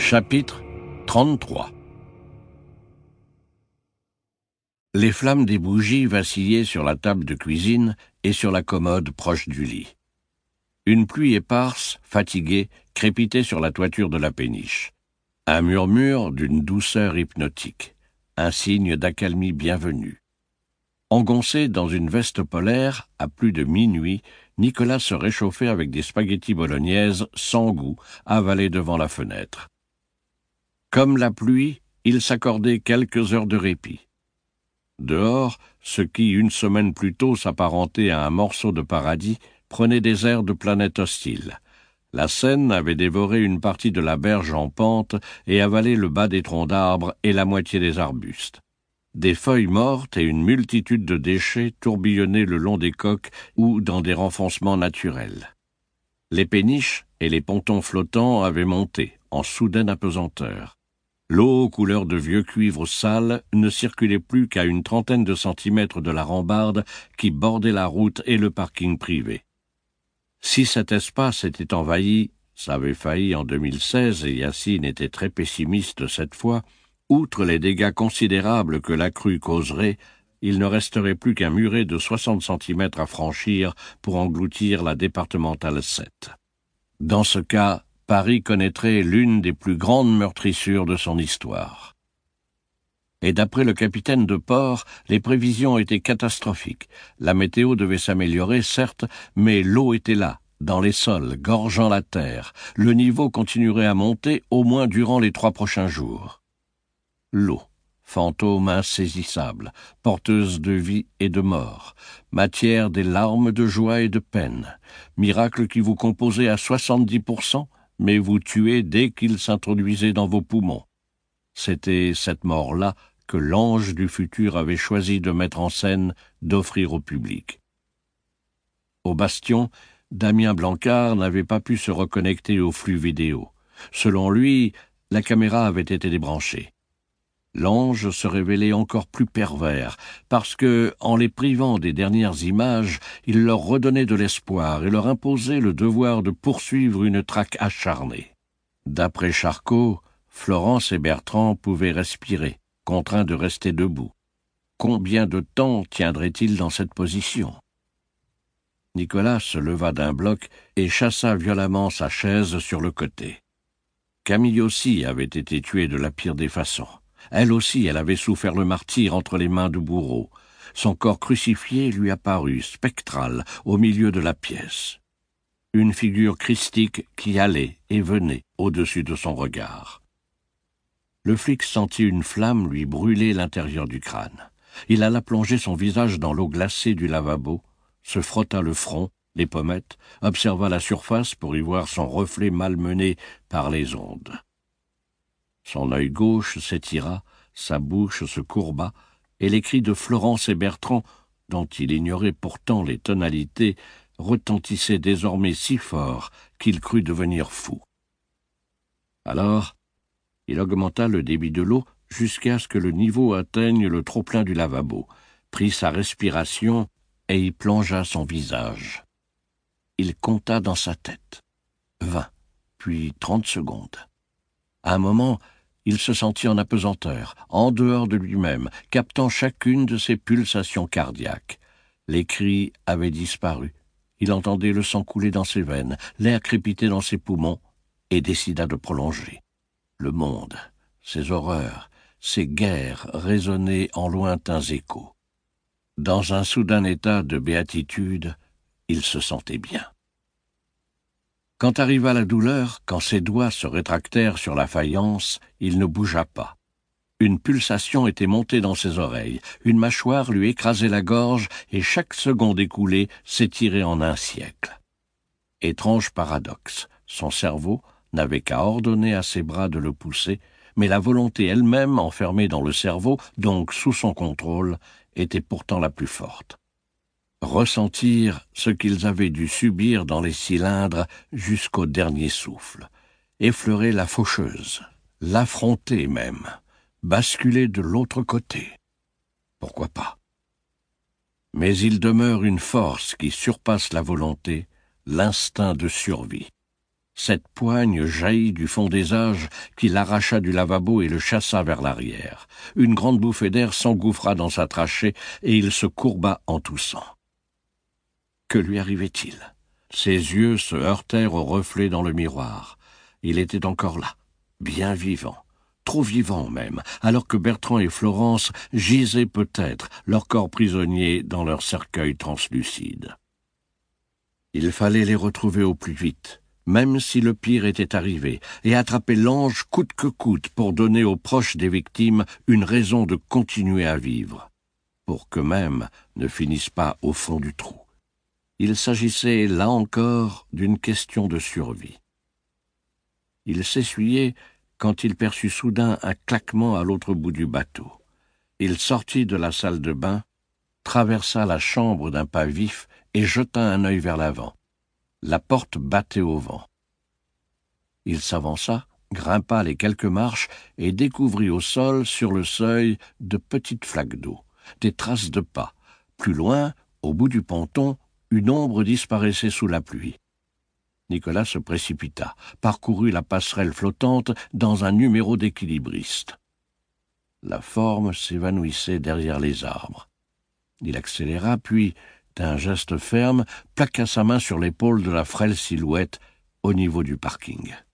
Chapitre 33. Les flammes des bougies vacillaient sur la table de cuisine et sur la commode proche du lit. Une pluie éparse, fatiguée, crépitait sur la toiture de la péniche. Un murmure d'une douceur hypnotique, un signe d'accalmie bienvenue. Engoncé dans une veste polaire, à plus de minuit, Nicolas se réchauffait avec des spaghettis bolognaises sans goût, avalés devant la fenêtre. Comme la pluie, il s'accordait quelques heures de répit. Dehors, ce qui, une semaine plus tôt, s'apparentait à un morceau de paradis, prenait des airs de planète hostile. La Seine avait dévoré une partie de la berge en pente et avalé le bas des troncs d'arbres et la moitié des arbustes. Des feuilles mortes et une multitude de déchets tourbillonnaient le long des coques ou dans des renfoncements naturels. Les péniches et les pontons flottants avaient monté, en soudaine apesanteur. L'eau, couleur de vieux cuivre sale, ne circulait plus qu'à une trentaine de centimètres de la rambarde qui bordait la route et le parking privé. Si cet espace était envahi, ça avait failli en 2016 et Yacine était très pessimiste cette fois, outre les dégâts considérables que la crue causerait, il ne resterait plus qu'un muret de 60 centimètres à franchir pour engloutir la départementale 7. Dans ce cas, Paris connaîtrait l'une des plus grandes meurtrissures de son histoire. Et d'après le capitaine de port, les prévisions étaient catastrophiques. La météo devait s'améliorer, certes, mais l'eau était là, dans les sols, gorgeant la terre. Le niveau continuerait à monter au moins durant les 3 prochains jours. L'eau, fantôme insaisissable, porteuse de vie et de mort, matière des larmes de joie et de peine, miracle qui vous composait à 70%, mais vous tuez dès qu'il s'introduisait dans vos poumons. C'était cette mort-là que l'ange du futur avait choisi de mettre en scène, d'offrir au public. Au bastion, Damien Blancard n'avait pas pu se reconnecter au flux vidéo. Selon lui, la caméra avait été débranchée. L'ange se révélait encore plus pervers, parce que, en les privant des dernières images, il leur redonnait de l'espoir et leur imposait le devoir de poursuivre une traque acharnée. D'après Charcot, Florence et Bertrand pouvaient respirer, contraints de rester debout. Combien de temps tiendraient-ils dans cette position? Nicolas se leva d'un bloc et chassa violemment sa chaise sur le côté. Camille aussi avait été tuée de la pire des façons. Elle aussi, elle avait souffert le martyre entre les mains du bourreau. Son corps crucifié lui apparut, spectral, au milieu de la pièce. Une figure christique qui allait et venait au-dessus de son regard. Le flic sentit une flamme lui brûler l'intérieur du crâne. Il alla plonger son visage dans l'eau glacée du lavabo, se frotta le front, les pommettes, observa la surface pour y voir son reflet malmené par les ondes. Son œil gauche s'étira, sa bouche se courba, et les cris de Florence et Bertrand, dont il ignorait pourtant les tonalités, retentissaient désormais si fort qu'il crut devenir fou. Alors, il augmenta le débit de l'eau jusqu'à ce que le niveau atteigne le trop-plein du lavabo, prit sa respiration et y plongea son visage. Il compta dans sa tête. 20, puis 30 secondes. À un moment, il se sentit en apesanteur, en dehors de lui-même, captant chacune de ses pulsations cardiaques. Les cris avaient disparu. Il entendait le sang couler dans ses veines, l'air crépiter dans ses poumons, et décida de prolonger. Le monde, ses horreurs, ses guerres résonnaient en lointains échos. Dans un soudain état de béatitude, il se sentait bien. Quand arriva la douleur, quand ses doigts se rétractèrent sur la faïence, il ne bougea pas. Une pulsation était montée dans ses oreilles, une mâchoire lui écrasait la gorge et chaque seconde écoulée s'étirait en un siècle. Étrange paradoxe, son cerveau n'avait qu'à ordonner à ses bras de le pousser, mais la volonté elle-même enfermée dans le cerveau, donc sous son contrôle, était pourtant la plus forte. Ressentir ce qu'ils avaient dû subir dans les cylindres jusqu'au dernier souffle, effleurer la faucheuse, l'affronter même, basculer de l'autre côté. Pourquoi pas? Mais il demeure une force qui surpasse la volonté, l'instinct de survie. Cette poigne jaillit du fond des âges qui l'arracha du lavabo et le chassa vers l'arrière. Une grande bouffée d'air s'engouffra dans sa trachée et il se courba en toussant. Que lui arrivait-il? Ses yeux se heurtèrent au reflet dans le miroir. Il était encore là, bien vivant, trop vivant même, alors que Bertrand et Florence gisaient peut-être, leur corps prisonniers dans leur cercueil translucide. Il fallait les retrouver au plus vite, même si le pire était arrivé, et attraper l'ange coûte que coûte pour donner aux proches des victimes une raison de continuer à vivre, pour qu'eux-mêmes ne finissent pas au fond du trou. Il s'agissait, là encore, d'une question de survie. Il s'essuyait quand il perçut soudain un claquement à l'autre bout du bateau. Il sortit de la salle de bain, traversa la chambre d'un pas vif et jeta un œil vers l'avant. La porte battait au vent. Il s'avança, grimpa les quelques marches et découvrit au sol, sur le seuil, de petites flaques d'eau, des traces de pas. Plus loin, au bout du ponton, une ombre disparaissait sous la pluie. Nicolas se précipita, parcourut la passerelle flottante dans un numéro d'équilibriste. La forme s'évanouissait derrière les arbres. Il accéléra, puis, d'un geste ferme, plaqua sa main sur l'épaule de la frêle silhouette au niveau du parking.